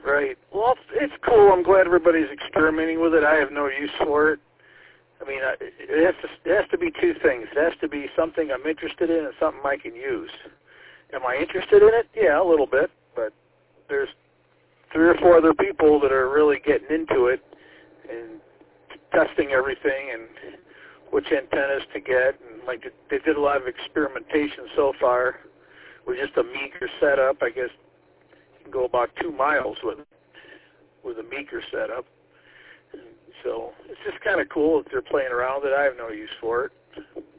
Right. Well, it's cool. I'm glad everybody's experimenting with it. I have no use for it. I mean, it has to be two things. It has to be something I'm interested in and something I can use. Am I interested in it? Yeah, a little bit. But there's 3 or 4 other people that are really getting into it and testing everything and which antennas to get. And like they did a lot of experimentation so far with just a meager setup. I guess you can go about 2 miles with a meager setup. So it's just kind of cool that they're playing around with it. I have no use for it.